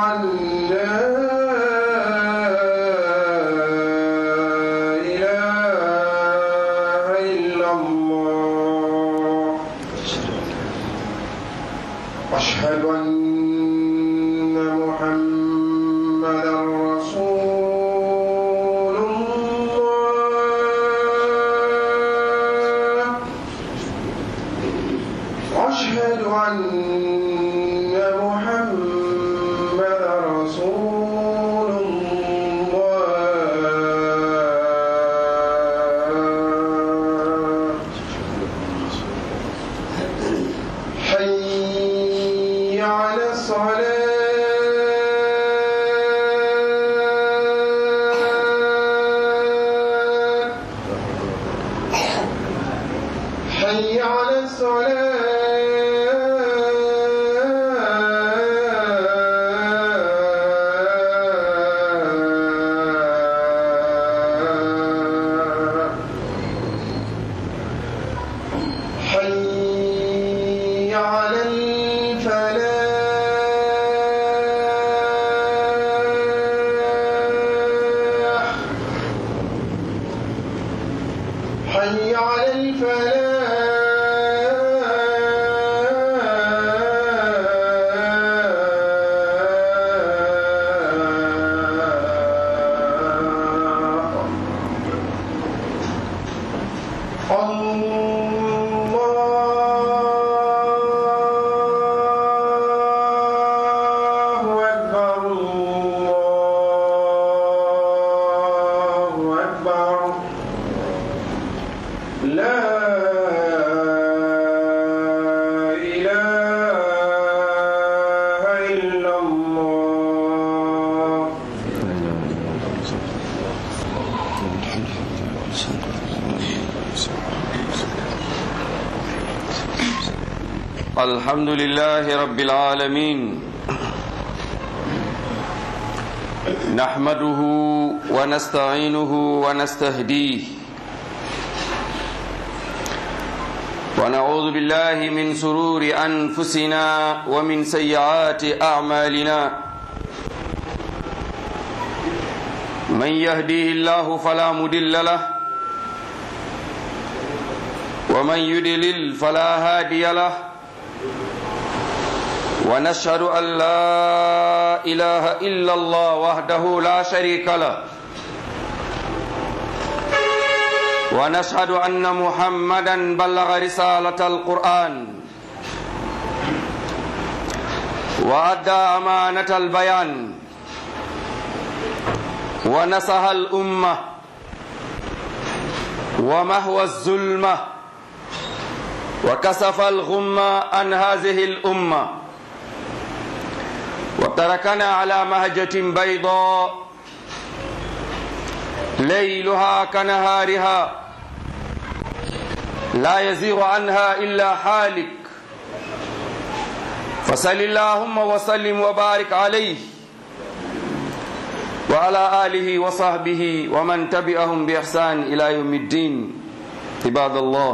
أن لا إله إلا الله أشهد أن محمدا رسول الله أشهد أن محمدا رسول الله حي على الصلاة حي على الصلاة حي على الفلاح حي على الفلاح الله أكبر الله أكبر لا إله إلا الله الحمد لله رب العالمين نحمده ونستعينه ونستهديه ونعوذ بالله من شرور أنفسنا ومن سيئات أعمالنا من يهديه الله فلا مضل له ومن يضلل فلا هادي له ونشهد أن لا إله إلا الله وحده لا شريك له ونشهد أن محمدا بلغ رسالة القرآن وأدى أمانة البيان ونصح الأمة ومحو الظلمة وكشف الغمة عن هذه الأمة وتركنا على مهجة بيضاء ليلها كنهارها لا يزيغ عنها إلا حالك فصل اللهم وسلم وبارك عليه وعلى آله وصحبه ومن تبعهم بإحسان إلى يوم الدين عباد الله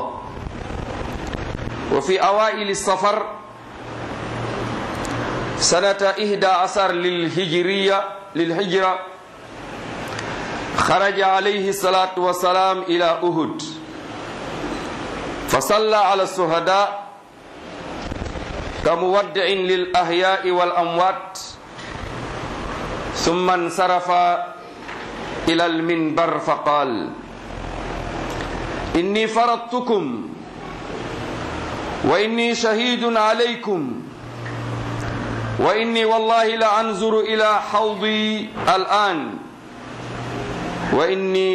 وفي أوائل السفر سنة 11 للهجرة خرج عليه الصلاة والسلام إلى أحد فصلى على الشهداء كمودع للأحياء والأموات ثم انصرف إلى المنبر فقال إني فرضتكم وإني شهيد عليكم وإني والله لأنظر إلى حوضي الآن وإني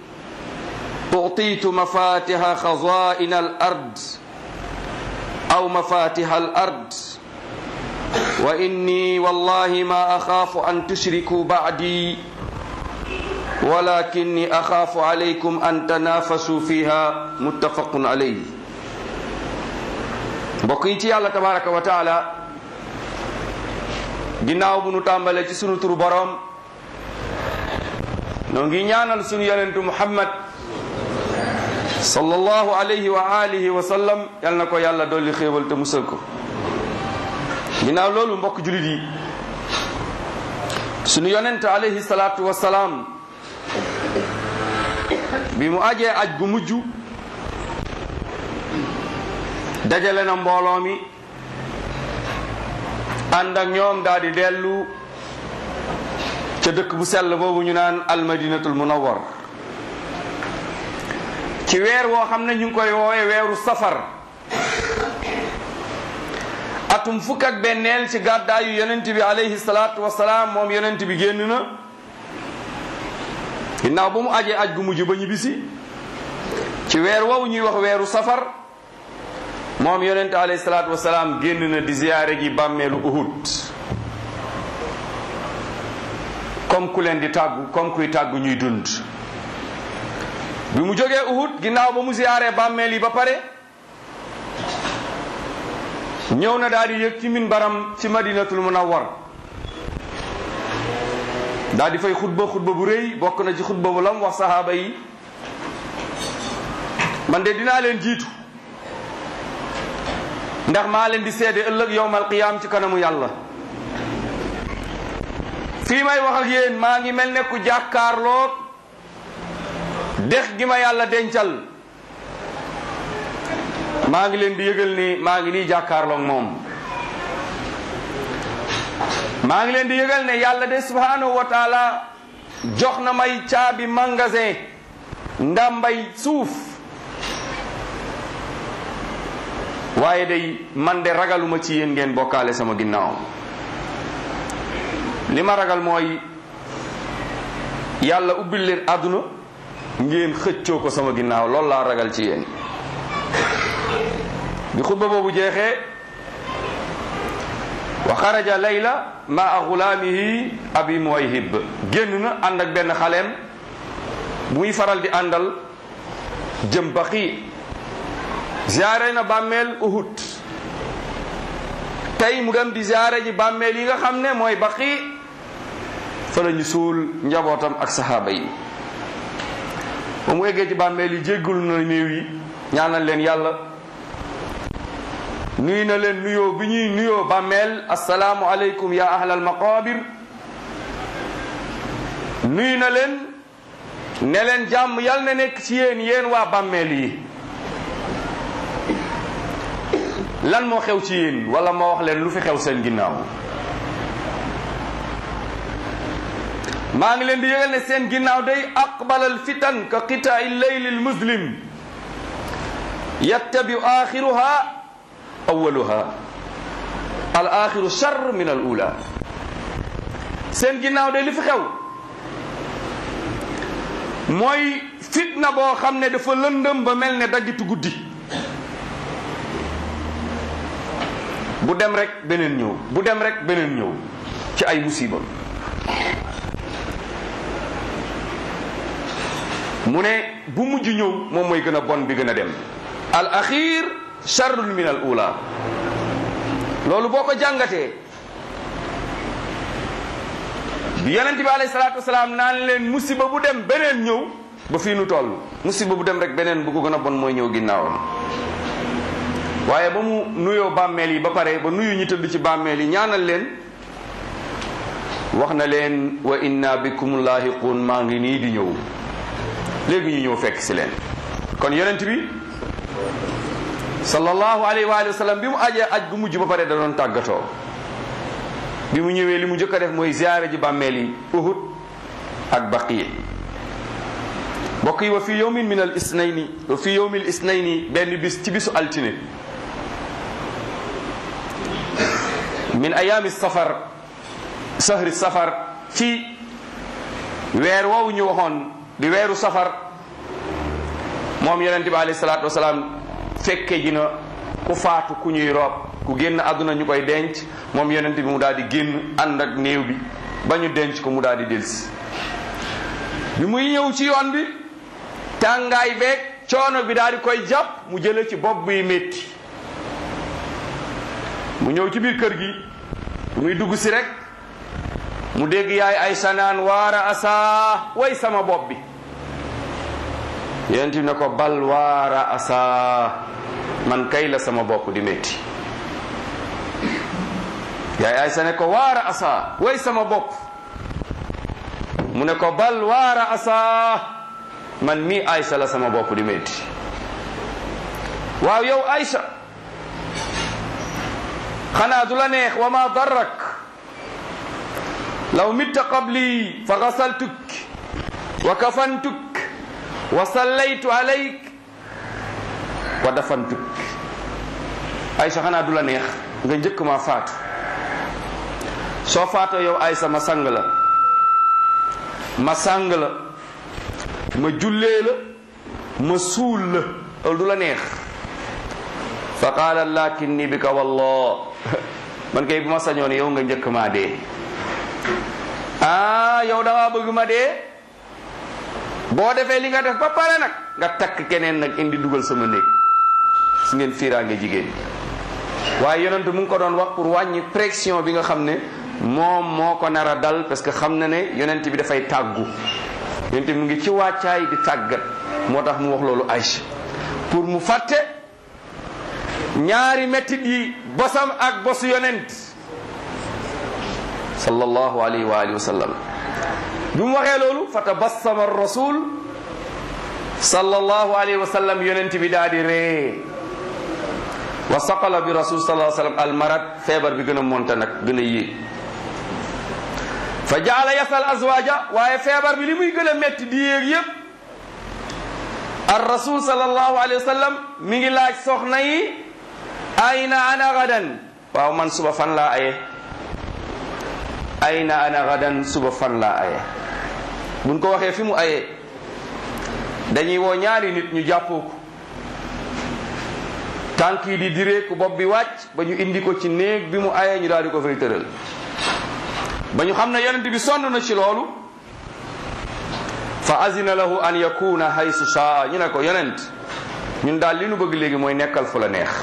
أعطيت مفاتيح خزائن الأرض أو مفاتيح الأرض وإني والله ما أخاف أن تشركوا بعدي ولكني أخاف عليكم أن تنافسوا فيها متفق عليه. بقيتي الله تبارك وتعالى ginnaaw bu nu tàmbalee ci sunu turu borom noo ngi ñaanal sunu yonentu Muhammad sallallahu alayhi wa alihi wa sallam yal na ko yàlla dolli xéewal te musal ko. ginnaaw loolu mbokk julit yi sunu yonent alayhi salaatu wassalaam bi mu ajee aj gu mujj dajale na mbooloo mi ànd ak ñoom daal di dellu ca dëkk bu sell boobu ñu naan almadinatul munawwar ci weer woo xam ne ñu ngi koy woowe weeru safar atum fukk ak benneel ci gàddaayu yonent bi alayhi salaatu wasalaam moom yonent bi génn na ginnaaw ba mu ajee aj gu mujj ba ñibbisi ci weer woowu ñuy wax weeru safar moom yonent alayhi salaatu wasalaam génn na di ziyaare ji bàmmeelu Uhud comme ku leen di tàggu comme kuy tàggu ñuy dund bi mu jógee Uhud ginnaaw ba mu ziyaare bàmmeel yi ba pare ñëw na daal di yëg ci minbaram ci madinatul munawwar daal di fay xutba bu rëy bokk na ci xutba bu lam wax sahaaba yi man de dinaa leen jiitu ndax maa leen di seede ëllëg yowmal qiyaam ci kanamu yàlla fii may wax ak yéen maa ngi mel ne ku jàkkaarloo dex gi ma yàlla dencal maa ngi leen di yëgal ni maa ngi nii jàkkaarloog moom maa ngi leen di yëgal ne yàlla de subhanahu wa taala jox na may caabi magasin ndàmbay suuf waaye day man de ragaluma ci yéen ngeen bokkaale sama ginnaaw li ma ragal mooy yàlla ubbil leen àdduna ngeen xëccoo ko sama ginnaaw loolu laa ragal ci yéen bi xutba boobu jeexee wa xaraja layla maa gulaamihi abi muwayhib génn na ànd ak benn xaleem bu muy faral di àndal jëm Baqi ziyaare na bàmmeel Uhud tey mu dem di ziyaare ji bàmmeel yi nga xam ne mooy Baqi fa la ñu suul njabootam ak saxaaba yi ba mu eggee ci bàmmeel yi jéggul na néew yi ñaanal leen yàlla nuyu na leen nuyoo bi ñuy nuyoo bàmmeel assalaamu aleykum ya ahlal maqabir nuyu na leen ne leen jàmm yal na nekk ci yéen waa bàmmeel yi lan moo xew ci yéen wala moo wax leen lu fi xew seen ginnaaw maa ngi leen di yëgal ne seen ginnaaw day aqbalal fitan ka qitaa'i leyli al muslim yattabi'u axiruha awaluha al axiru charr min al ula seen ginnaaw de li fi xew mooy fitna boo xam ne dafa lëndëm ba mel ne daggitu guddi bu dem rek beneen ñëw bu dem rek beneen ñëw ci ay musiba mu ne bu mujj ñëw moom mooy gën a bon bi gën a dem al axir charrun min al ula loolu boo ko jàngatee bi yonent bi alayhi salaatu wasalaam naan leen musiba bu dem beneen ñëw ba fii nu toll musiba bu dem rek beneen bu ko gën a bon mooy ñëw ginnaawam waaye ba mu nuyoo bàmmeel yi ba pare ba nuyu ñi tëdd ci bàmmeel yi ñaanal leen wax na leen wa inna bikum laahiquun maa ngi nii di ñëw léegi ñu ñëw fekk si leen kon yonent bi sallallahu alayhi wa sallam bi mu ajee aj gu mujj ba pare da doon tàggatoo bi mu ñëwee li mu njëkk a def mooy ziyaare ji bàmmeel yi Uhud ak Baqi mbokk yi wa fi yawmin min al isnayni wa fi yawmi al isnayni benn bis ci bisu altine min ayaami safar sahri safar ci weer woowu ñu waxoon di weeru safar moom yonente bi alayhi salaatu wasalaam fekke ji na ku faatu ku ñuy roob ku génn àdduna ñu koy denc moom yonente bi mu daal di génn ànd ak néew bi ba ñu denc ko mu daal di delsi bi muy ñëw ci yoon bi tàngaay beeg coono bi daal di koy jàpp mu jële ci bopp buy métti mu ñëw ci biir kër gi muy dugg si rek mu dégg yaay Aysa naan waara asa way sama bopp bi yonent bi ne ko bal waara asa man kay la sama bopp di métti yaay Aysa ne ko waara asa way sama bopp mu ne ko bal waara asa man mii Aysa la sama bopp di metti. waaw yow Aysa xanaa du la neex wa ma darrak law mitta qabli fa gasaltuk wa kafantuk wa sallaytu alayk wa dafantuk. Aysa xanaa du la neex nga njëkk ma faatu, soo faatoo yow Aysa ma sang la, ma sang la, ma jullee la, ma suul la, loolu du la neex. fa qaala lakinni bika wallah man kay bu ma sañoon yow nga njëkk maa dee. yow da ngaa bëgg ma dee, boo defee li nga def ba pare nag nga takk keneen nag indi dugal sama néeg. su ngeen fiiraange jigéen. waaye yonent mu ngi ko doon wax pour wàññi pression bi nga xam ne moom moo ko nar a dal, parce que xam na ne yonent bi dafay tàggu. yonent bi mu ngi ci wàccaay di tàggat, moo tax mu wax loolu Aïcha pour mu fàtte ñaari mettit yi, bosam ak bosu yonent sallallahu alayhi wa alihi wa sallam. bi mu waxee loolu fa tabassama rasul sallallahu alayhi wa sallam, yonent bi daal di ree. wa saqala bi rasul sallallahu alayhi wa sallam almarad, feebar bi gën a monte nag gën a yéeg. fa jaala yasal azwaja, waaye feebar bi li muy gën a metti di yéeg yépp, ar rasul sallallahu alayhi wa sallam mi ngi laaj soxna yi ayna ana gadan, waaw man suba fan laa aye. ayna ana gadan, suba fan laa aye. buñ ko waxee fi mu aye dañuy woo ñaari nit ñu jàppoo ko, tànk yi di direeku, bopp bi wàcc, ba ñu indi ko ci néeg bi mu aye, ñu daal di ko fay tëral. ba ñu xam ne yonent bi sonn na ci loolu, fa azina lahu an yakuna haysu shaa, ñu ne ko yonent ñun daal li nu bëgg léegi mooy nekkal fu la neex.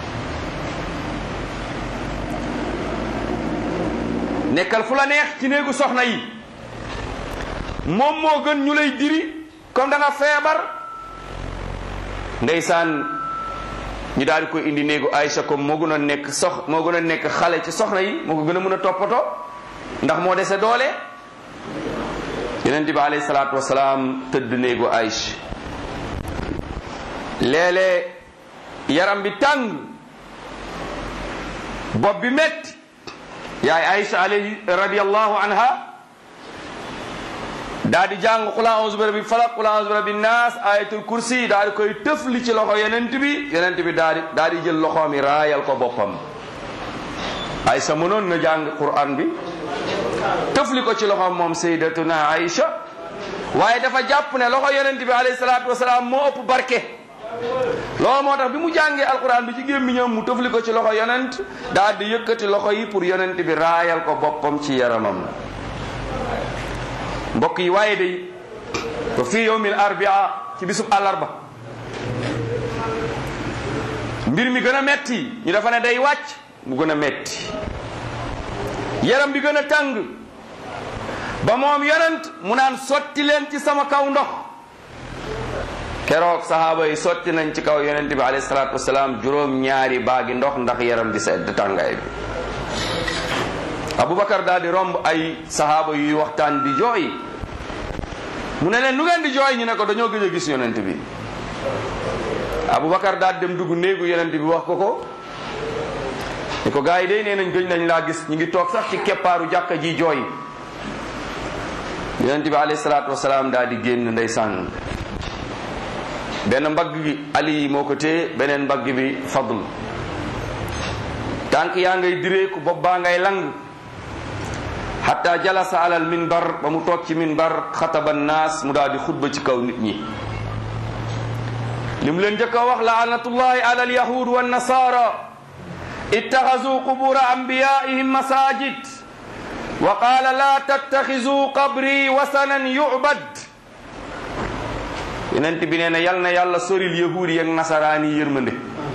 nekkal fu la neex ci néegu soxna yi moom moo gën ñu lay diri comme da nga feebar. ndeysaan ñu daal di koy indi néegu Aïcha, comme moo gën a nekk xale ci soxna yi, moo ko gën a mën a toppatoo ndax moo dese doole. yonent bi alayhi salaatu wasalaam tëdd néegu Aïcha, léeg-léeg yaram bi tàng, bopp bi metti. yaay Aïcha alayhi radiyallahu anha daa di jàng qul a'udhu bi rabbil falaq, qul a'udhu bi rabbin nas, ayatul kursi, daa di koy tëfli ci loxo yonent bi daa di jël loxoom yi raayal ko boppam. Aïcha mënoon na jàng Qur'an bi tëfli ko ci loxoom moom sayyidatuna Aïcha, waaye dafa jàpp ne loxo yonent bi alayhi salaatu wasalaam moo ëpp barke. loolu moo tax bi mu jàngee alquran bi ci gémmiñam mu tëfli ko ci loxo yonent, daal di yëkkati loxo yi pour yonent bi raayal ko boppam ci yaramam. mbokk yi, waaye day ba fii yawmil arbia, ci bisub àllarba, mbir mi gën a metti, ñu dafa ne day wàcc, mu gën a metti, yaram bi gën a tàng, ba moom yonent mu naan sotti leen ci sama kaw ndox. keroog sahaaba yi sotti nañ ci kaw yonent bi alayhi salaatu wasalaam juróom-ñaari baagi ndox ndax yaram di sedd tàngaay bi. Aboubacar daal di romb ay sahaaba yuy waxtaan di jooy, mu ne leen nu ngeen di jooy, ñu ne ko dañoo gëj a gis yonent bi. Aboubacar daal dem dugg néegu yonent bi wax ko ni ko gars yi day nee nañ gëj nañ laa gis, ñu ngi toog sax ci keppaaru jàkka ji jooy. yonent bi alayhi salaatu wasalaam daal di génn, ndeysaan, benn mbagg gi Ali moo ko téye, beneen mbagg bi Fadl. tànk yaa ngay direeku, bopp baa ngay lang. hatta jalasa alal minbar, ba mu toog ci minbar, xataba naas, mu daal di xutba ci kaw nit ñi. li mu leen njëkk a wax, laanatullahi ala alyahud wa nasara ittaxazu qubura anbiyaihim masajid wa qaala la tattaxizu qabri wasanan yu'bad. yonent bi nee na yal na yàlla soril yahuud yi ak nasaraan yi yërmande.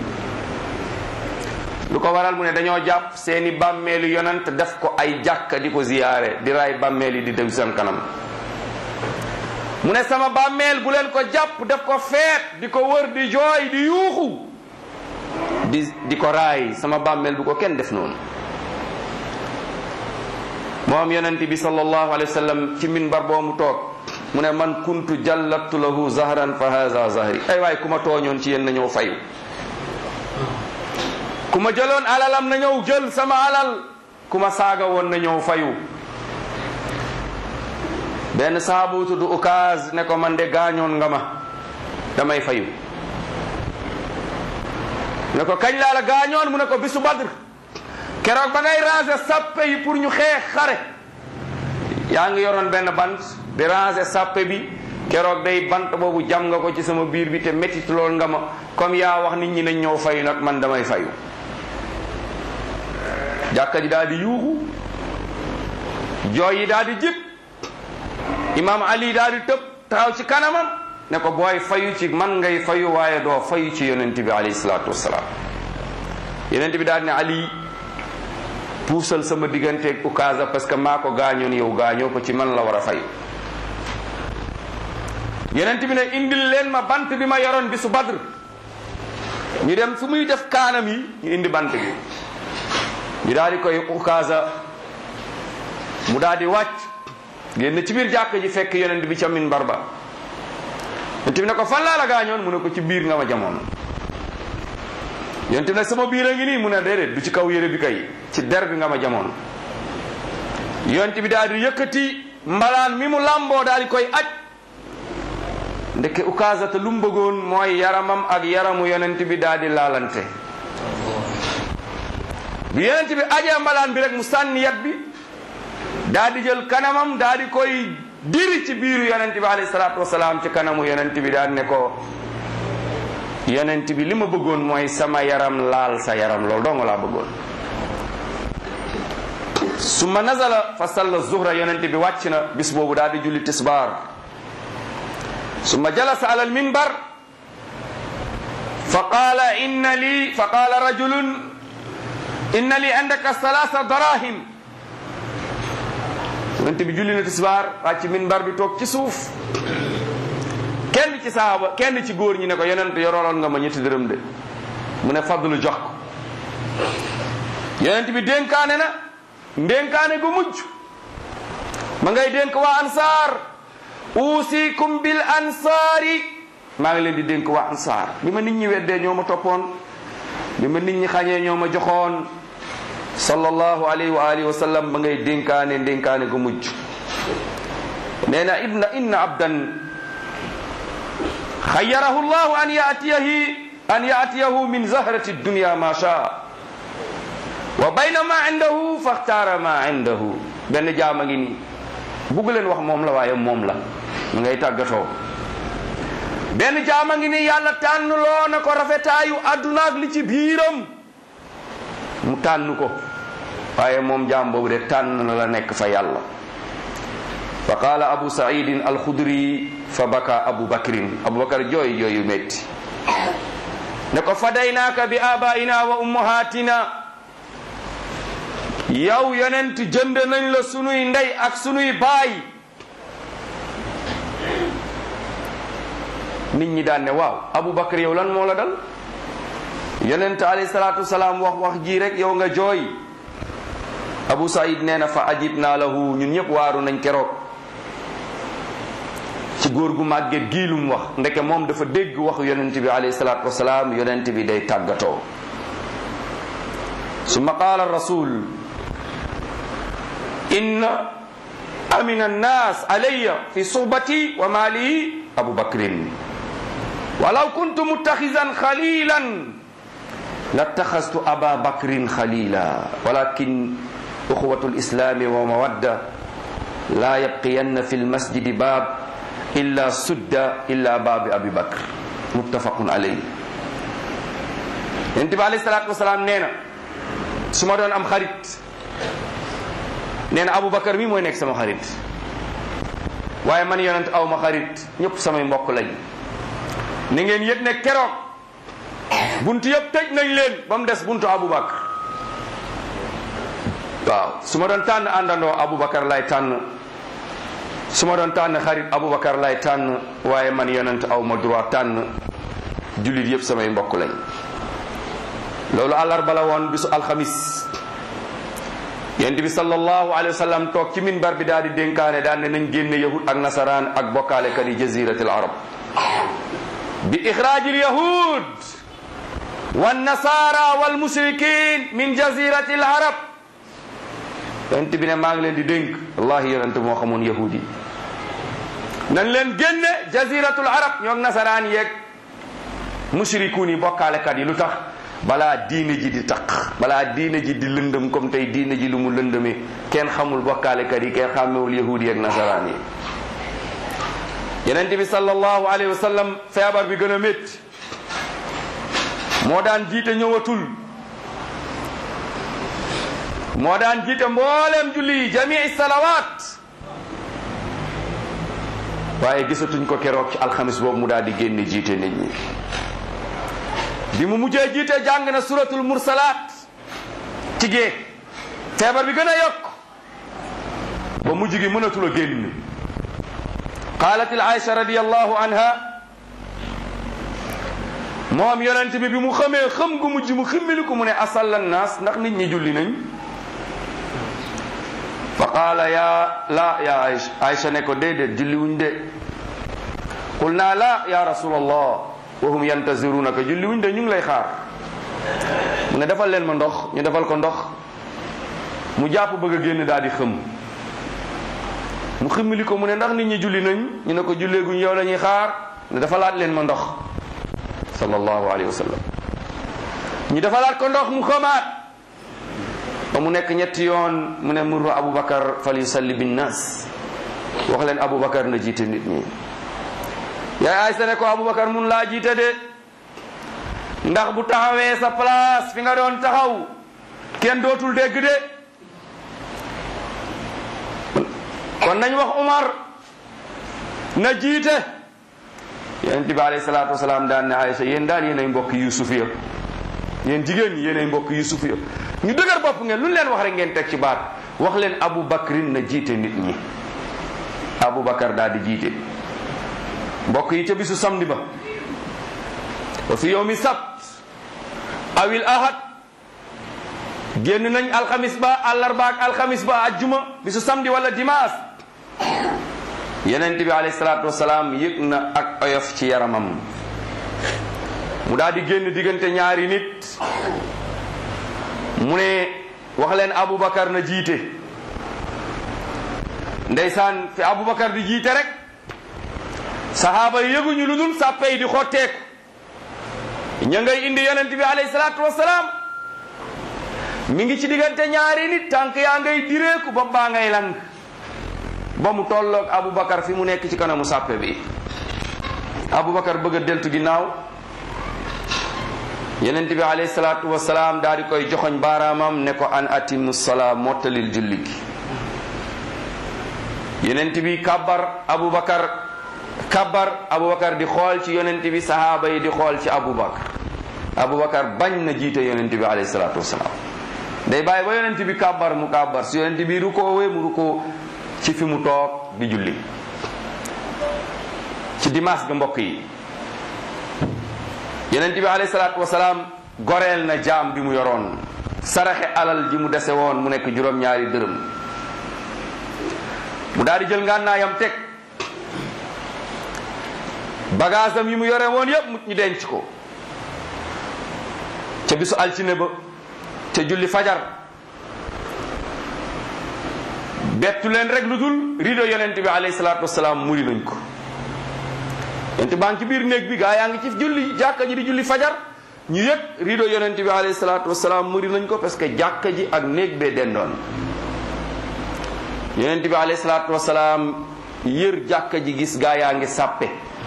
lu ko waral mu ne dañoo jàpp seeni bàmmeelu yonent def ko ay jàkka di ko ziyaare, di raay bàmmeel yi di dem seen kanam. mu ne sama bàmmeel bu leen ko jàpp def ko feet, di ko wër, di jooy, di yuuxu, di ko raay. sama bàmmeel bu ko kenn def noonu. moom yonent bi sallallahu alayhi wa sallam ci minbar boo mu toog mu ne man kuntu jallattu lahu zahran fa haza zahri ay waay ku ma tooñoon ci yéen na ñëw fayu ku ma jëloon alalam na ñëw jël sama alal ku ma saaga woon na ñëw fayu benn saabu tudd Ukaaz ne ko man de gaañoon nga ma damay fayu ne ko kañ laa la gaañoon mu ne ko bisu Badr keroog ba ngay ranger sappe yi pour ñu xeex xare yaa ngi yoroon benn bant di ranger sappe bi keroog day bant boobu jam nga ko ci sama biir bi te métit lool nga ma comme yaa wax nit ñi nañ ñëw fayu nag man damay fayu jàkka ji daal di yuuxu jooy yi daal di jib imam Ali daal di tëb taxaw ci kanamam ne ko booy fayu ci man ngay fayu waaye doo fayu ci yonent bi alayhi salaatu wassalaam yonent bi daal ne Ali puusal sama digganteeg Ukaasa parce que maa ko gaañoon yow gaañoo ko ci man la war a fayu yonent bi ne indil leen ma bant bi ma yoroon bi su Badr ñu dem fu muy def kaanam yi ñu indi bant bi ñu daal di koy Ukaasa mu daal di wàcc génn ci biir jàkk ji fekk yonent bi ca minbar ba yonent bi ne ko fan laa la gaañoon mu ne ko ci biir nga ma jamoon yonent bi ne sama biir a ngi nii mu ne déedéet du ci kaw yére bi kay ci der bi nga ma jamoon yonent bi daal di yëkkati mbalaan mi mu làmboo daal di koy aj ndeke Ukaasa te lu mu bëggoon mooy yaramam ak yaramu yonent bi daal di laalante bi yonent bi ajee mbalaan bi rek mu sànni yat bi daal di jël kanamam daal di koy diri ci biiru yonent bi alayhi salaatu wasalaam ci kanamu yonent bi daal ne ko yonent bi li ma bëggoon mooy sama yaram laal sa yaram loolu dong laa bëggoon summa nazala fa salla zuhra yonent bi wàcc na bis boobu daal di julli tisbaar summa jalasa ala al minbar fa qaala rajulun inna li indaka salaasa darahim yonent bi julli na tisbaar wàcc minbar bi toog ci suuf kenn ci saaba kenn ci góor ñi ne ko yonent yoroloon nga ma ñetti dërëm de mu ne fadlu jox ko yonent bi dénkaane na ndénkaane gu mujj ma ngay dénk waa ansaar uusikum bil ansaari maa ngi leen di dénk waa ansaar bi ma nit ñi weddee ñoo ma toppoon bi ma nit ñi xañee ñoo ma joxoon sallallahu alayhi wa alihi wa sallam ba ngay dénkaane ndénkaane gu mujj nee na inna abdan xayyarahu llahu an yaatiyahu min zahrati dunya ma shaa wa bayna ma indahu faxtaara ma indahu benn jaama ngi nii bugg leen wax moom la waaye moom la mu ngay tàggatoo benn jaama ngi nii yàlla tànn loo na ko rafetaayu adduna ak li ci biiram mu tànn ko waaye moom jaam boobu de tànn na la nekk fa yàlla fa qaala abu saidin alxudri fa baka abu bakrin abubakar jooy yu metti ne ko fadaynaaka bi abaina wa ummahatina yow yonent jënd nañ la sunuy ndey ak sunuy baay nit ñi daan ne waaw abubakar yow lan moo la dal yonent alayhi salaatu wasalaam wax ji rek yow nga jooy abu saïd nee na fa ajibna lahu ñun ñëpp waaru nañ keroog ci góor gu màgget giilum wax ndeke moom dafa dégg waxu yonent bi alayhi salaatu wasalaam yonent bi day tàggatoo summa qaala rasul inna amina annas alayya fi suhbati wa maalihi abu bakrin walaw kuntu muttaxisan xalilan lattaxastu aba bakrin xalila walakin uxwatu lislami wa mawadda la yabqiyanna fi lmasjidi baab illa sudda illa baabi abi bakr muttafaqun alayhi yonent bi alayhi salaatu wasalaam nee na su ma doon am xarit nee na abu bakar mi mooy nekk sama xarit waaye man yonent aw ma xarit ñëpp samay mbokk lañ ni ngeen yëg ne keroog buntu yëpp tëj nañ leen ba mu des buntu Aboubacar waaw su ma doon tànn àndandoo Aboubacar lay tànn su ma doon tànn xarit Aboubacar lay tànn waaye man yonent aw ma droit tànn jullit yëpp samay mbokk lañ loolu àllarba la woon bisu alxamis yonent bi sallallahu alayhi wa sallam toog ci minbar bi daal di dénkaane daan ne nañ génne yahud ak nasaraan ak bokkaalekat yi jaziratil arab bi ixraajil yahud wan nasara wal mushrikin min jaziratil arab. yonent bi ne maa ngi leen di dénk wallahi yonent moo xamoon yahud yi nañ leen génne jaziratul arab ñoog nasaraan yeeg mushrikuun yi bokkaalekat yi. lu tax? balaa diine ji di taq, balaa diine ji di lëndëm comme tey diine ji lu mu lëndëmee kenn xamul bokkaalekat yi kenn xàmmewul yahudi yi ak nasaraan yi. yonent bi sallallahu alayhi wa sallam feebar bi gën a métti moo daan jiite ñëwatul, moo daan jiite mbooleem julli yi jamii salawaat, waaye gisatuñ ko keroog ci alxamis boobu mu daal di génne jiite nit ñi. bi mu mujjee jiite jàng na suratul mursalaat ci gée, feebar bi gën a yokk ba mujj gi mënatul a génn. qaalat Aïcha radiyallahu anha moom yonent bi mu xamee xam gu mujj mu ximmili ko mu ne asalla naas ndax nit ñi julli nañ. fa qaala ya Aïcha ne ko déedéet julli wuñ de. qul naa la ya rasulallah wa hum yantazirunaka julli wuñ de ñu ngi lay xaar. mu ne defal leen ma ndox ñu defal ko ndox mu jàpp bëgg a génn daal di xëm. mu ximmili ko mu ne ndax nit ñi julli nañ ñu ne ko julleeguñ yow la ñuy xaar. ne defalaat leen ma ndox sallallahu alayhi wa sallam. ñu defalaat ko ndox mu xamaat ba mu nekk ñetti yoon mu ne murru Aboubacar fal yusalli binnaas wax leen Aboubacar na jiite nit ñi. yaay Aysa ne ko Aboubacar mun laa jiite de ndax bu taxawee sa place fi nga doon taxaw kenn dootul dégg de. kon nañ wax Umar na jiite. yonent bi alayhi salaatu wasalaam daan ne Aysa yéen daal yéenay mbokk Yuusuf ya, yéen jigéen ñi yéenay mbokk Yuusuf ya ñu dëgër bopp ngeen lu leen wax rek ngeen teg ci baat. wax leen Aboubacarin na jiite nit ñi. Aboubacar daal di jiite. mbokk yi ca bisu samedi ba wa fi yawmi sabt awil ahad génn nañ alxamis ba àllarba ak alxamis ba ajjuma bisu samedi wala dimanche. yonent bi alayhi salaatu wasalaam yëg na ak oyof ci yaramam mu daal di génn diggante ñaari nit mu ne wax leen Aboubacar na jiite. ndeysaan fi Aboubacar di jiite rek sahaaba yi yëguñu lu dul sàppe yi di xotteeku ña ngay indi yonent bi alayhi salaatu wasalaam mi ngi ci diggante ñaari nit tànk yaa ngay direeku bopp baa ngay lang ba mu tolloog Aboubacar fi mu nekk ci kanamu sàppe bi. Aboubacar bëgg a deltu ginnaaw yonent bi alayhi salaatu wasalaam daal di koy joxoñ baaraamam ne ko an atimu salaa mottalil julli gi. yonent bi kabbar Aboubacar di xool ci yonent bi sahaaba yi di xool ci Aboubacar bañ na jiite yonent bi alayhi salaatu wasalaam. day bàyyi ba yonent bi kabbar mu kabbar su yonent bi rukoowee mu rukoo ci fi mu toog di julli. ci dimanche ga mbokk yi yonent bi alayhi salaatu wasalaam goreel na jaam bi mu yoroon saraxe alal ji mu dese woon mu nekk juróom-ñaari dërëm. mu daal di jël ngànnaayam teg bagaasam yi mu yore woon yépp mu ñu denc ko ca bisu altine ba ca julli fajar bettu leen rek lu dul rido yonent bi alayhi salaatu wasalaam muri nañ ko. yonent baa ngi ci biir néeg bi gaa yaa ngi ci julli jàkka ji di julli fajar ñu yëg rido yonent bi alayhi salaatu wasalaam muri nañ ko parce que jàkka ji ak néeg bee dendoon. yonent bi alayhi salaatu wasalaam yër jàkka ji gis gaa yaa ngi sàppe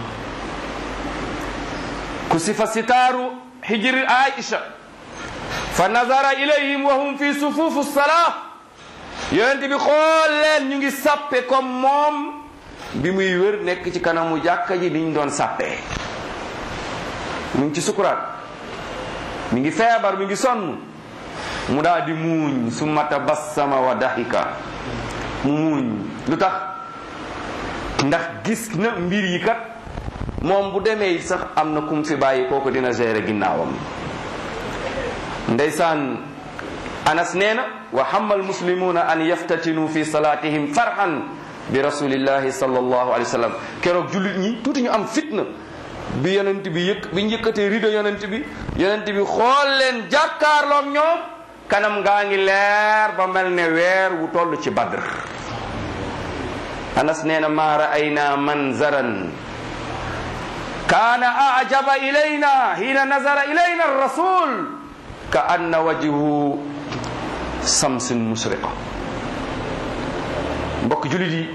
ku si fa sitaaru hijri Aïcha fa nazara ilayhim wa hum fi sufufu salaa yonent bi xool leen ñu ngi sàppe comme moom bi muy wër nekk ci kanamu jàkka ji niñ doon sàppee. mu ngi ci sukuraat mi ngi feebar mi ngi sonn mu daal di muuñ summa tabassama wa dahika mu muuñ. lu tax? ndax gis na mbir yi kat moom bu demee sax am na kum fi bàyyi kooku dina gérer ginnaawam. ndeysaan Anas nee na wa hamma almuslimuna an yaftatinu fi salatihim farhan bi rasulillahi sallallahu alayhi wa sallam keroog jullit ñi tuuti ñu am fitna bi yonent bi bi njëkkatee rido yonent bi xool leen jàkkaarloog ñoom kanam ngaa ngi leer ba mel ne weer wu toll ci Badr. Anas nee na ma ra'ayna manzaran kaana a'jaba ilayna hina nazara ilayna ar-rasul ka anna wajhu samsin musriqa. mbokk jullit yi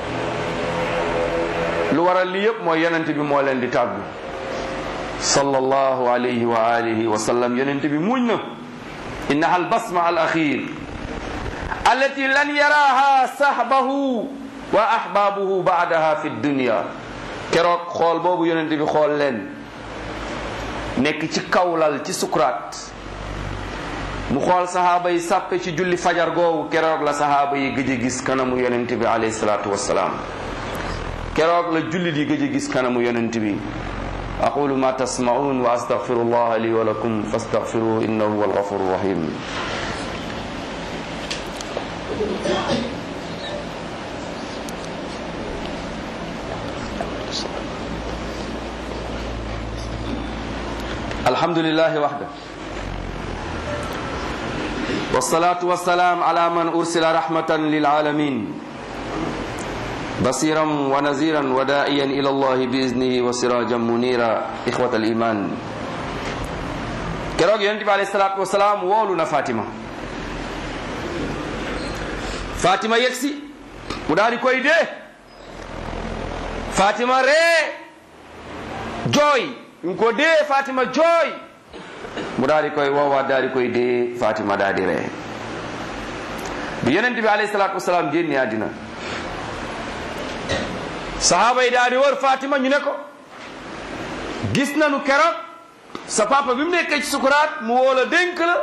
lu waral li yëpp mooy yonent bi moo leen di tàggu sallallahu alayhi wa alihi wa sallam. yonent bi muñ na innaha albasma al axir allati lan yaraha sahbahu wa ahbabuhu baadaha fi dunya. keroog xool boobu yonent bi xool leen nekk ci kawlal ci sukuraat mu xool sahaaba yi sàppe ci julli fajar googu keroog la sahaaba yi gëj a gis kanamu yonent bi alayhi salaatu wassalaam. keroog la jullit yi gëj a gis kanamu yonent bi. aqulu ma tasma'un wa astaghfirullah li wa lakum fastaghfiruhu innahu huwal ghafurur rahim. alhamdulillahi wahda wassalatu wassalam ala man ursila rahmatan lil alamin basiran wa naziran wa da'iyan ila Allah bi iznihi wa sirajan munira. ikhwata al iman keroog yonent bi alayhi salatu wassalam woolu na Fatima yegsi mu daal di koy dee. Fatima ree jooy ñu ko dee Fatima jooy mu daal di koy woowaat daal di koy dee Fatima daal di ree. bi yonent bi alayhi salatu wassalam génne àddina sahaaba yi daal di wër Fatima ñu ne ko gis nañu keroog sa papa bi mu nekkee ci sukuraat mu woo la dénk la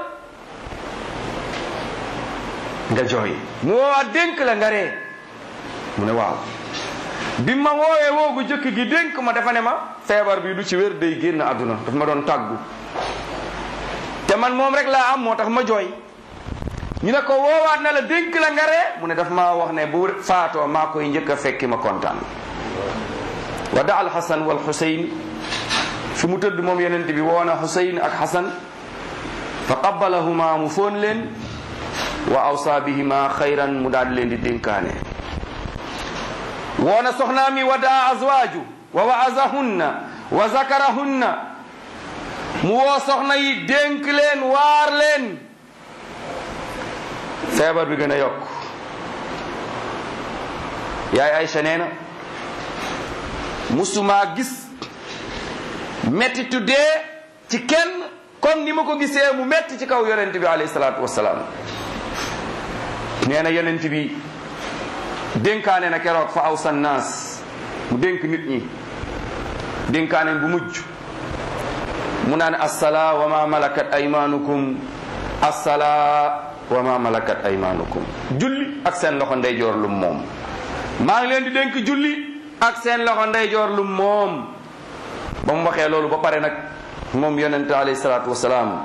nga jooy mu woowaat dénk la nga ree. mu ne waaw bi ma woowee woogu jëkk gi dénk ma dafa ne ma feebar bi du ci wér day génn àdduna daf ma doon tàggu te man moom rek laa am moo tax ma jooy. ñu ne ko woowaat na la dénk la nga ree mu ne daf maa wax ne bu faatoo maa koy njëkk a fekki ma kontaan. wa da al Hasan wal Husayn fi mu tëdd moom yonent bi woona Husayn ak Hasan fa qabbalahuma mu foon leen wa awsa bihima xayran mu daal leen di dénkaane. woona soxnaam yi wa daa azwaaju wa wa'azahunna wa zakarahunna mu woo soxna yi dénk leen waar leen feebar bi gën a yokk. yaay Aysa nee na musuma gis metti tuddee ci kenn comme ni ma ko gisee mu metti ci kaw yonent bi alayhi salaatu wassalaam. nee na yonent bi dénkaane na keroog fa awsa naas mu dénk nit ñi dénkaane bu mujj mu naan assalaa wa ma malakat aymanukum assalaa wa ma malakat aymanukum. julli ak seen loxo ndeyjoor lu moom. maa ngi leen di dénk julli ak seen loxo ndeyjoor lu moom. ba mu waxee loolu ba pare nag moom yonente alayhi salaatu wasalaam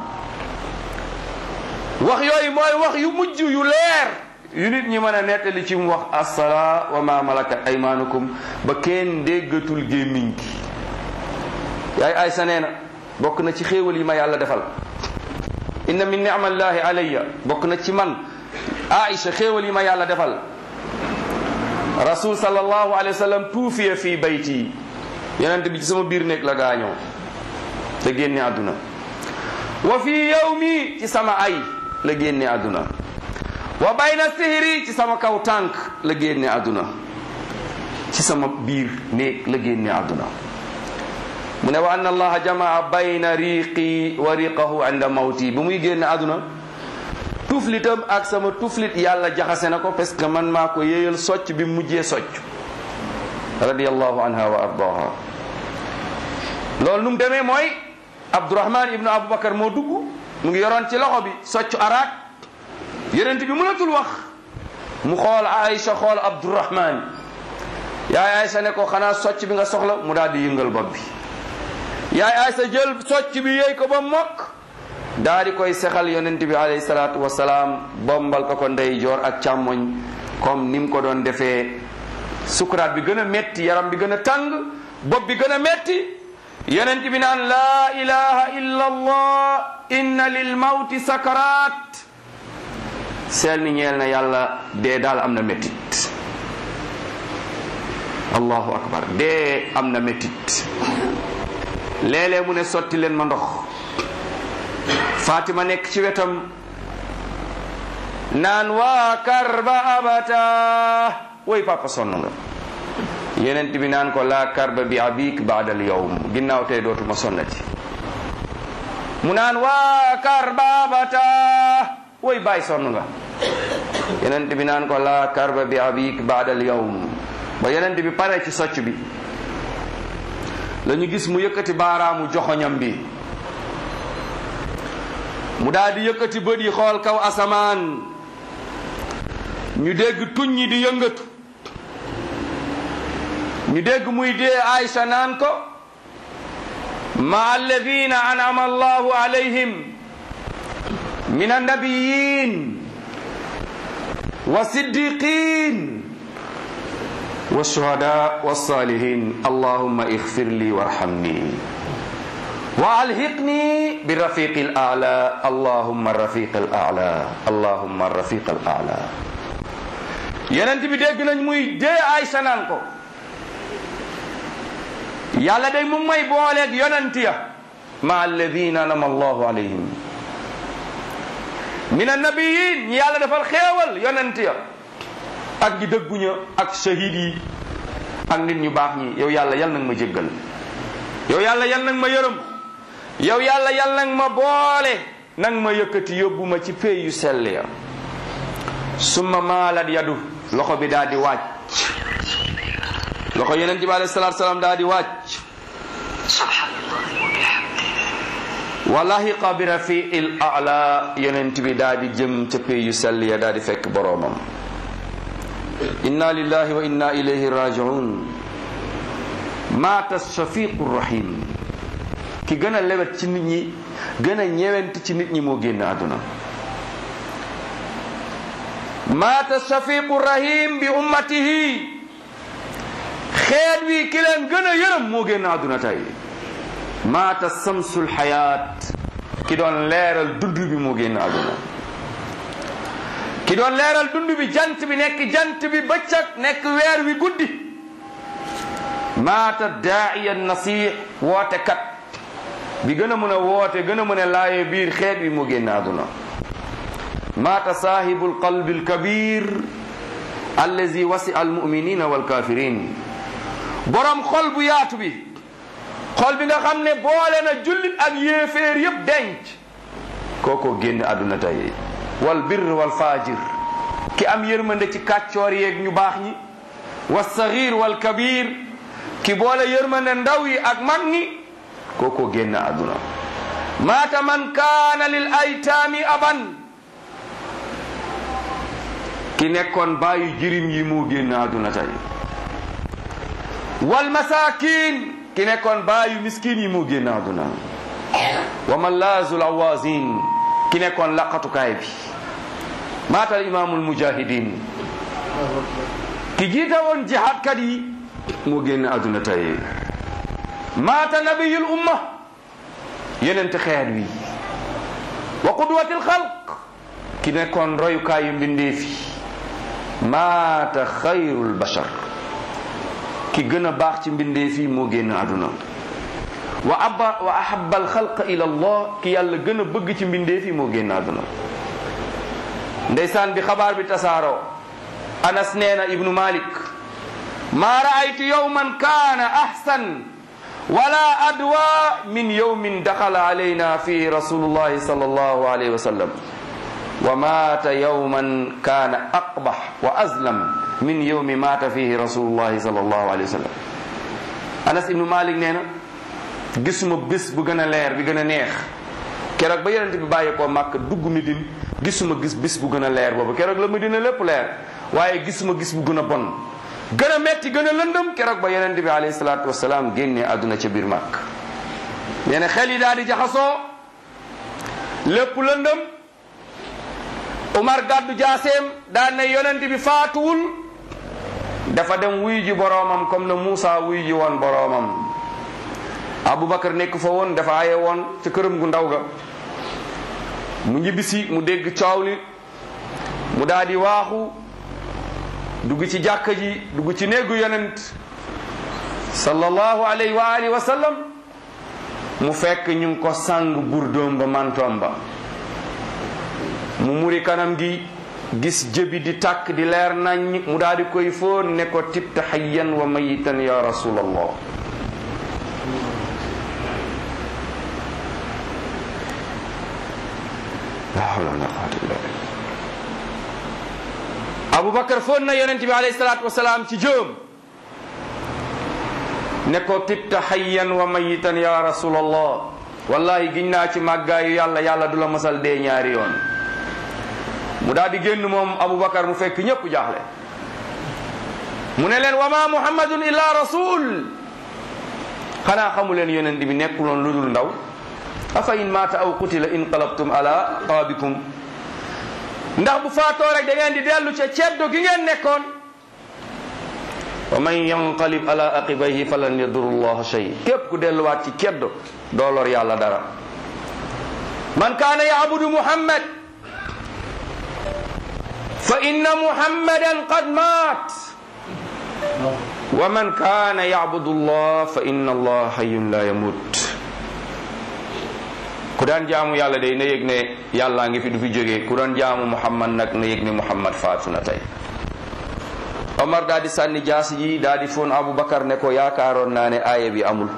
wax yooyu mooy wax yu mujj yu leer yu nit ñi mën a nettali ci mu wax assalaa wa ma malakat aymanukum ba kenn déggatul gémmiñ gi. yaay Aysa nee na bokk na ci xéewal yi ma yàlla defal inna min ni'matillahi alayya bokk na ci man Aïcha xéewal yi ma yàlla defal rasul sallallahu alayhi wa sallam tuufiya fii bayti yonent bi ci sama biir néeg la gaañoo te génne àdduna. wa fii yawmi ci sama ay la génne àdduna. wa bayna sihri ci sama kaw tànk la génne àdduna. ci sama biir néeg la génne àdduna. mu ne wa anna allaha jamaa bayna riqi wa riqahu inda mawti bu muy génne àdduna tuflitam ak sama tuflit yàlla jaxase na ko parce que man maa ko yéeyal socc bi mujjee socc radiyallahu anha wa ardaha. loolu nu mu demee mooy Abdurahman ibnu Abubakar moo dugg mu ngi yoroon ci loxo bi soccu araak yonent bi mënatul wax mu xool Aïcha xool Abdurahman yaay Aïcha ne ko xanaa socc bi nga soxla mu daal di yëngal bopp bi. yaay Aysa jël socc bi yéey ko ba mokk daa di koy sexal yonent bi alayhi salaatu wasalaam bombal ko ndeyjoor ak càmmoñ comme ni mu ko doon defee sukuraat bi gën a metti yaram bi gën a tàng bopp bi gën a metti yonent bi naan laa ilaha illa allah inna lil mawti sakaraat seel ni ñeel na yàlla dee daal am na mettit allahu akbar dee am na mettit léeg-léeg mu ne sotti leen ma ndox Fatima nekk ci wetam naan waa karba abata woy papa sonn nga yenent bi naan ko laa karba bi abik baada al yawm ginnaaw tey dootuma sonnati mu naan waa karba abata woy baay sonn nga yenent bi naan ko laa karba bi abik baada al yawm ba yenent bi pare ci socc bi la ñu gis mu yëkkati baaraamu joxoñam bi mu daal di yëkkati bët yi xool kaw asamaan ñu dégg tuñ ñi di yëngatu ñu dégg muy dee Aïcha naan ko ma alladina an'ama allahu alayhim min annabiyin wa siddiqin wa shuhada wa salihin allahumma ighfir li warhamni wa alhiqni bi rafiqi al-a'la allahumma rafiq al-a'la allahumma rafiq al-a'la yenent bi dégg nañ muy dee Aysa naan ko yàlla day mu may booleeg yonent ya ma alladina anama allahu alayhim min annabiyin ñi yàlla defal xéewal yonent ya ak ñi dëgguña ak shahid yi ak nit ñu baax ñi yow yàlla yal nag ma jéggal yow yàlla yal nag ma yërëm yow yàlla yal nag ma boole nag ma yëkkati yóbbu ma ci pey yu sell ya summa maalat yadu loxo bi daal di wàcc loxo yonent bi alayhi salaatu salaam daal di wàcc wa lahiqa bi rafiqil a'la yonent bi daal di jëm ca pey yu sell ya daal di fekk boroomam inna lillahi wa inna ilayhi raji'un maata shafiqu rahim ki gën a lewet ci nit ñi gën a ñewent ci nit ñi moo génn àdduna maata shafiqu rahim bi ummatihi xeet wi ki leen gën a yërëm moo génn àdduna tey maata samsul xayaat ki doon leeral dund bi moo génn àdduna ki doon leeral dund bi jant bi nekk jant bi bëccëg nekk weer wi guddi maata daaiya nasih woote kat bi gën a mën a woote gën a mën a laaye biir xeet wi mu génn àdduna maata saahibul qalbi alkabir allazi wasi almuminina walkafirin borom xol bu yaatu bi xol bi nga xam ne boole na jullit ak yéeféer yépp denc kooko génn àdduna tey wal birr wal fajir ki am yërmande ci kàccoor yeeg ñu baax ñi wa saghir wal kabir ki boole yërmande ndaw yi ak mag ñi kooko génn àdduna maata man kaana lil aytaami aban ki nekkoon bàyyi jirim yi moo génn àdduna tey wal masakin ki nekkoon bàyyi miskin yi moo génn àdduna wa man laazul awazin ki nekkoon laqatukaay bi maatal imaamul mujahidin ki jiite woon jihaadkat yi moo génn àdduna tey maata nabiyul umma yenente xeet wi wa qudwatil xalq ki nekkoon royukaayu mbindeefi maata xayrul bashar ki gën a baax ci mbindeefi moo génn àdduna wa ahabba al xalq ila allah ki yàlla gën a bëgg ci mbindeefi moo génn àdduna ndeysaan bi xabaar bi tasaaroo anas nee na ibnu malik ma raaytu yawman kaana ahsan wala adwa min yawmin daxala alayna fihi rasulullahi sallallahu alayhi wa sallam wa maata yawman kaana aqbax wa azlam min yawmi maata fihi rasulullahi sallallahu alayhi wa sallam anas ibnu malik nee na gisuma bés bu gën a leer bi gën a neex keroog ba yonent bi bàyyi koo màkk dugg Medine gisuma gis bis bu gën a leer boobu keroog la Medina lépp leer waaye gisuma gis bu gën a bon gën a metti gën a lëndëm keroog ba yonent bi alayhi salaatu wasalaam génnee àdduna ca biir màkk nee na xel yi daal di jaxasoo lépp lëndëm Umar gàddu jaaseem daan ne yonent bi faatuwul dafa dem wuy ji boroomam comme na Muusa wuy ji woon boroomam Abubakar nekk fa woon dafa aye woon ca këram gu ndaw ga mu ñibbisi mu dégg coow li mu daal di waaxu dugg ci jàkka ji dugg ci néegu yonent sallallahu alayhi wa alihi wa sallam mu fekk ñu ngi ko sang burdoom ba mantoom ba mu muri kanam gi gis jëbi di tàkk di leer nañ mu daal di koy foon ne ko tibta hayyan wa mayitan ya rasulallah la hawla wala quwwata illa billah Abubakar foon na yonent bi alayhi salaatu wasalaam ci jëm ne ko tibta hayyan wa mayitan ya rasulallah wallahi giñ naa ci màggaayu yàlla du la masal dee ñaari yoon mu daal di génn moom Abubakar mu fekk ñépp jaaxle mu ne leen wa ma muhammadun illa rasul xanaa xamu leen yonent bi nekkuloon lu dul ndaw afa in maata aw qutila inqalabtum ala aqaabikum ndax bu faatoo rek da ngeen di dellu ca ceddo gi ngeen nekkoon wa man yanqalib ala aqibayhi falan yadurru llaha shay képp ku delluwaat ci ceddo doo lor yàlla dara man kaana yaabudu muhammad fa inna muhammadan qad maat wa man kaana yaabudu llah fa inna allah hayyun la yamut ku daan jaamu yàlla day na yëg ne yàllaa ngi fi du fi jógee ku daan jaamu muhammad nag na yëg ne muhammad faatu na tey Omar daal di sànni jaasi ji daal di foon Abubakar ne ko yaakaaroon naa ne aaya bi amul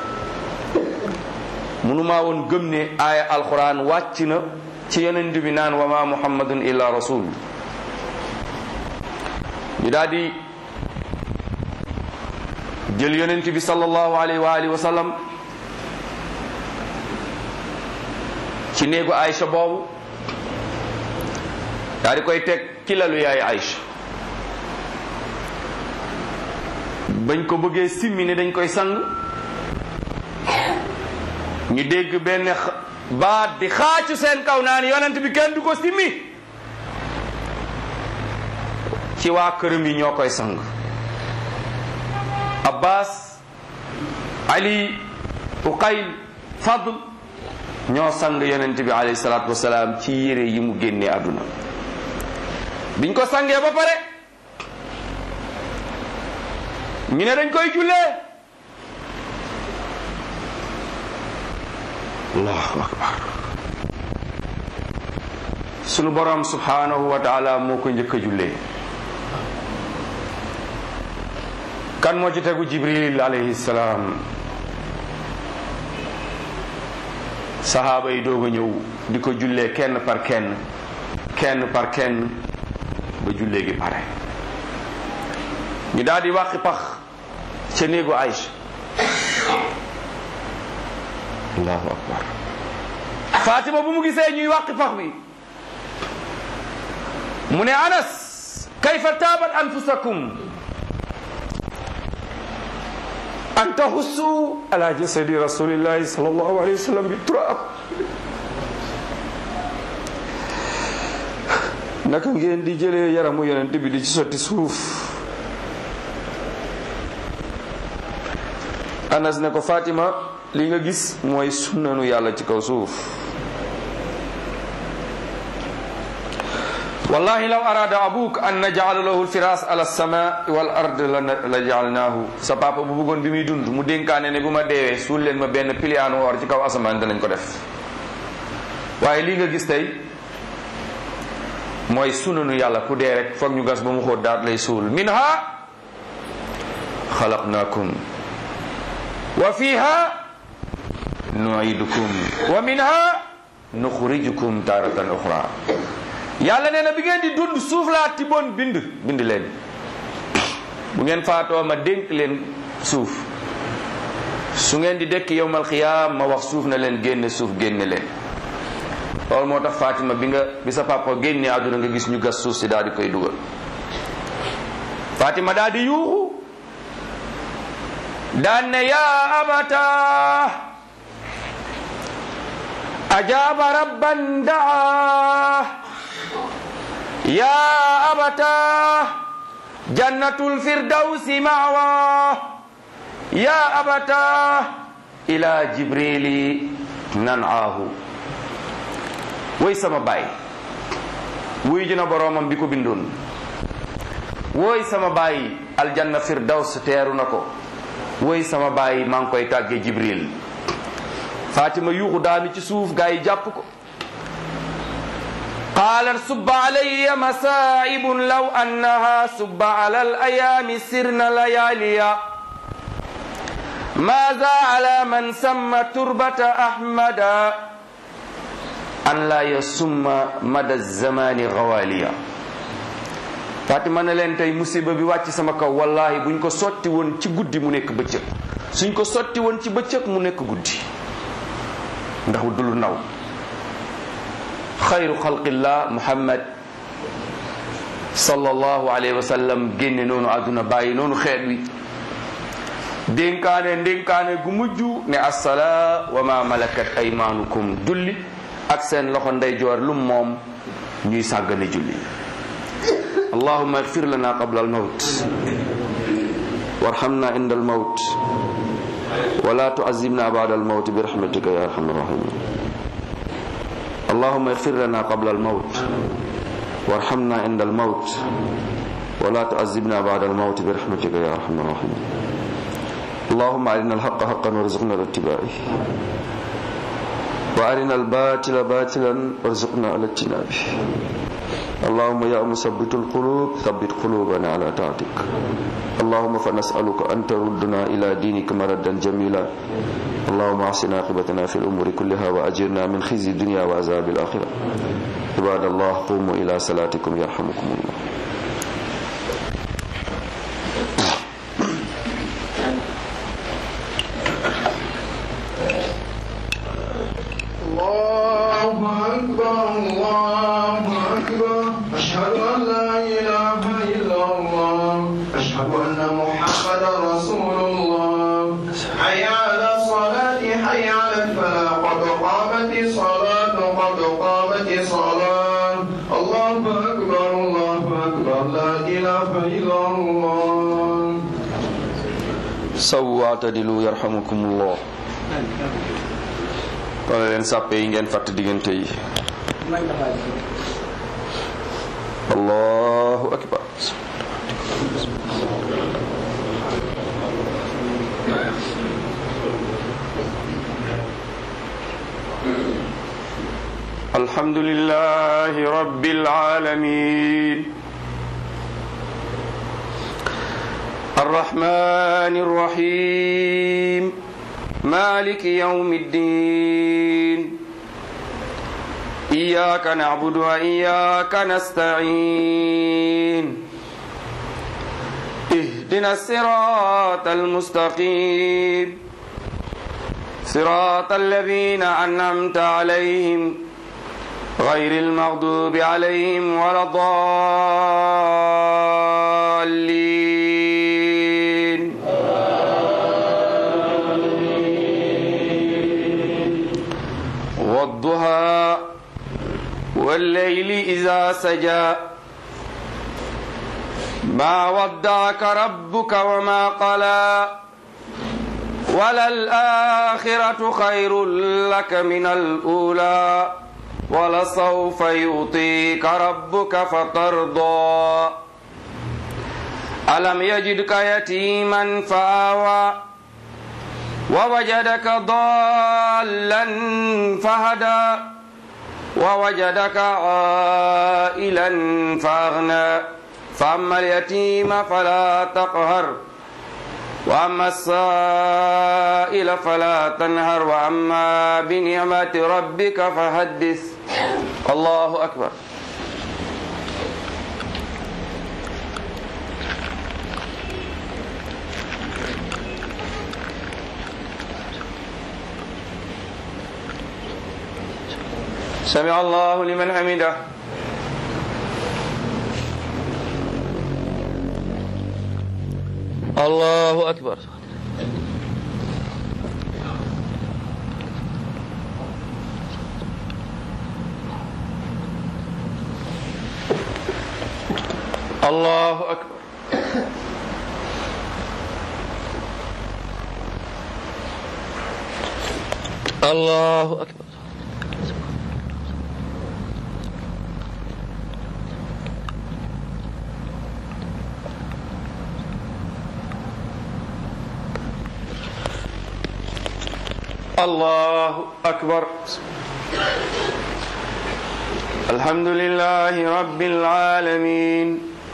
munumaa woon gëm ne aaya alquran wàcc na ci yonent bi naan wa ma muhammadun illa rasul ñu daal di jël yonent bi sallallahu alayhi wa alihi wa sallam ci néegu Aïcha boobu daal di koy teg ci lalu yaay Aïcha bañ ko bëggee simmi ne dañ koy sang ñu dégg benn baat di xaacu seen kaw naan yonent bi kenn du ko simmi ci waa këram yi ñoo koy sang Abbas Ali Uqayl Fadl ñoo sang yonent bi alayhi salaatu wasalaam ci yére yi mu génnee àdduna biñ ko sangee ba pare ñu ne dañ koy jullee allahu akbar sunu borom subhanahu wa taala moo ko njëkk a jullee kan moo ci tegu Jibril alayhi salaam sahaaba yi doog a ñëw di ko jullee kenn par kenn par kenn ba jullee gi pare ñu daal di wàqi pax ca néegu Aïcha allahu akbar Fatima bu mu gisee ñuy wàqi pax bi mu ne Anas kayfa taabat anfusakum an tahussu ala jasadi rasulillahi sallallahu alayhi wa sallam bi turab naka ngeen di jëlee yaramu yonent bi di ci sotti suuf Anas ne ko Fatima li nga gis mooy sunnanu yàlla ci kaw suuf wallahi law arada abuk an naj'ala lahu al-firas ala as-sama wal ard la ja'alnahu sa papa bu bëggoon bi muy dund mu dénkaane ne bu ma deewee suul leen ma benn piliyaanu or ci kaw asamaan danañ ko def waaye li nga gis tey mooy sunanu yàlla ku dee rek foog ñu gas ba mu xóot daat lay suul minha xalaqnaakum wa fiha nu'idukum wa minha nuxrijukum taratan uxra yàlla nee na bi ngeen di dund suuf laa tiboon bind leen bu ngeen faatoo ma dénk leen suuf su ngeen di dekk yowmal xiyaam ma wax suuf na leen génne suuf génne leen loolu moo tax Fatima bi sa papa génne àdduna nga gis ñu gas suuf si daal di koy dugal Fatima daal di yuuxu daan ne yaa abata ajaba rabban daa ya abata jannatul firdawsi mawa ya abata ila jibrili nanaahu woy sama baay wuy jina boroomam bi ko bindoon woy sama baay aljanna firdaws teeru na ko woy sama baay maa ngi koy tàgge jibril Fatima yuuxu daanu ci suuf gaa yi jàpp ko qaalat subba alayya masaa'ibun law annaha subba ala al ayaami sirna layaliya maaza ala man samma turbata ahmada an la yasumma mada zamani gawaliya Fatima ne leen tey musiba bi wàcc sama kaw wallahi buñ ko sotti woon ci guddi mu nekk bëccëg suñ ko sotti woon ci bëccëg mu nekk guddi ndax dulu ndaw xayru xalqillah muhammad sallallahu alayhi wa sallam génne noonu àdduna bàyyi noonu xeet wi dénkaane gu mujj ne assalaa wa ma malakat aymaanukum julli ak seen loxo ndeyjoor lum moom ñuy sàggane julli allahumma ighfir lana qabla al-mawt warhamna inda al-mawt wa la tu'azzibna ba'da al-mawt bi rahmatika ya arhamar rahimin allahumma ighfir lana qabla al-mawt warhamna inda al-mawt wa la tu'azzibna ba'da al-mawt bi rahmatika ya arhamar rahimin اللهم أرنا الحق حقا وارزقنا اتباعه وأرنا الباطل باطلا وارزقنا على اجتنابه اللهم يا مثبت القلوب ثبت قلوبنا على طاعتك اللهم فنسألك أن تردنا إلى دينك مردا جميلا اللهم أحسن عاقبتنا في الأمور كلها وأجرنا من خزي الدنيا وعذاب الآخرة عباد الله قوموا إلى صلاتكم يرحمكم الله الله أكبر أشهد أن لا إله إلا الله أشهد أن محمدا رسول الله حي على الصلاة حي على الفلاح قد قامت الصلاة قد قامت الصلاة الله أكبر لا إله إلا الله سووا واعتدلوا يرحمكم الله kon leen sàppe yi ngeen fàtt diggante yi allahu akbar alhamdulillahi rabbil alamin arrahmanir rahim مالك يوم الدين إياك نعبد وإياك نستعين اهدنا الصراط المستقيم صراط الذين أنعمت عليهم غير المغضوب عليهم ولا الضالين والضحى والليل إذا سجى ما ودعك ربك وما قلى وللآخرة خير لك من الأولى ولسوف يعطيك ربك فترضى ألم يجدك يتيما فآوى ووجدك ضالا فهدى ووجدك عائلا فأغنى فأما اليتيم فلا تقهر وأما السائل فلا تنهر وأما بنعمة ربك فحدث الله أكبر سمع الله لمن حمده الله أكبر الله أكبر الله أكبر الله أكبر الحمد لله رب العالمين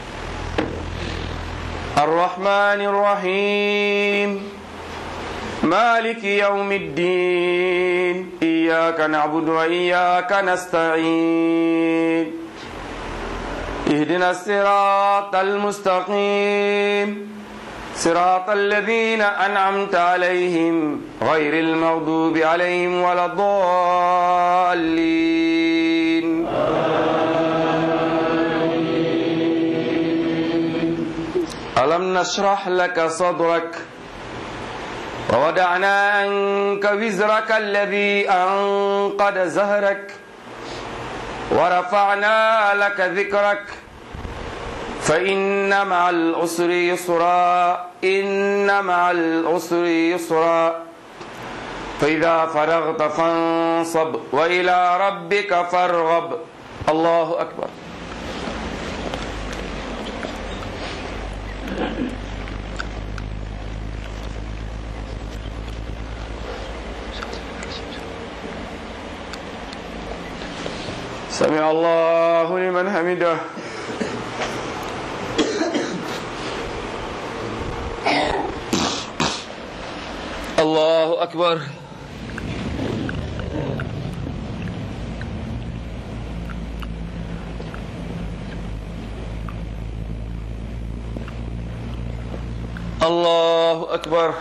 الرحمن الرحيم مالك يوم الدين إياك نعبد وإياك نستعين اهدنا الصراط المستقيم صراط الذين أنعمت عليهم غير المغضوب عليهم ولا الضالين ألم نشرح لك صدرك ووضعنا عنك وزرك الذي أنقض ظهرك ورفعنا لك ذكرك فإن مع العسر يسرا إن مع العسر يسرا فإذا فرغت فانصب وإلى ربك فارغب الله أكبر سمع الله لمن حمده الله أكبر الله أكبر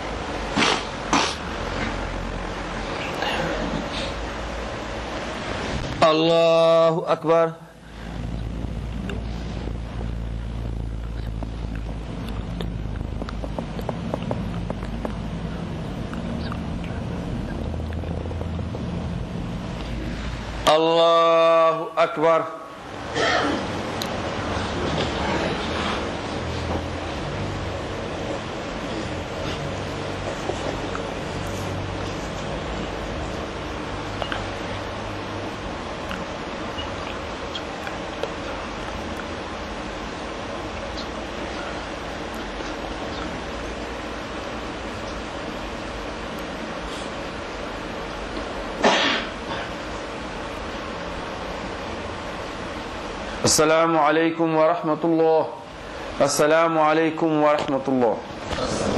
الله أكبر الله أكبر السلام عليكم ورحمة الله السلام عليكم ورحمة الله